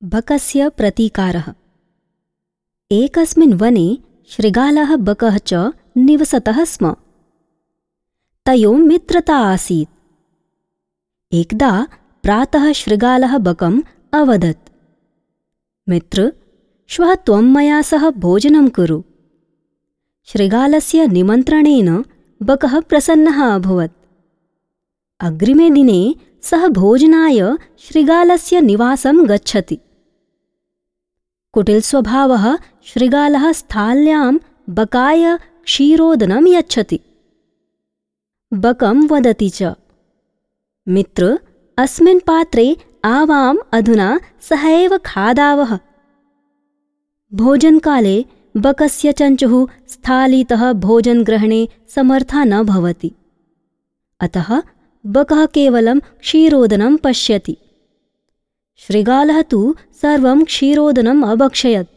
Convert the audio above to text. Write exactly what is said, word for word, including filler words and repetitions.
बकस्य प्रतीकारः। एकस्मिन् वने शृगालः बकः च निवसतः स्म। तयोः मित्रता आसीत्। एकदा प्रातः शृगालः बकम् अवदत्, मित्र, श्वः त्वं मया सह भोजनं कुरु। शृगालस्य निमन्त्रणेन बकः प्रसन्नः अभवत्। अग्रिमे दिने सः भोजनाय शृगालस्य निवासं गच्छति। कुटिलस्वभावः शृगालः स्थाल्यां बकाय क्षीरोदनं यच्छति। बकं वदति च, मित्र, अस्मिन् पात्रे आवाम् अधुना सह एव खादावः। भोजनकाले बकस्य चञ्चुः स्थालीतः भोजनग्रहणे समर्था न भवति। अतः बकः केवलं क्षीरोदनं पश्यति। शृगालः तु सर्वं क्षीरोदनम् अभक्षयत्।